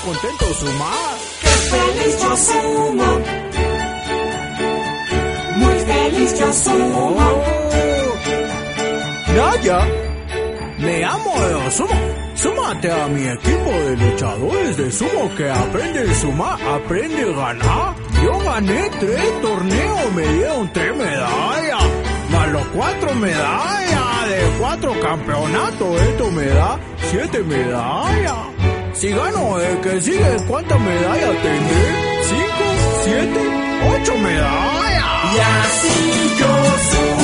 contento sumar. ¡Qué feliz yo sumo! Muy feliz yo sumo. Naya, me amo de sumo. Súmate a mi equipo de luchadores de sumo que aprende a sumar, aprende a ganar. Yo gané 3 torneos, me dieron 3 medallas, más los 4 medallas de 4 campeonatos. Esto me da 7 medallas. Si gano el que sigue, ¿cuántas medallas tendré? 5, 7, 8 medallas. Y así yo sumo.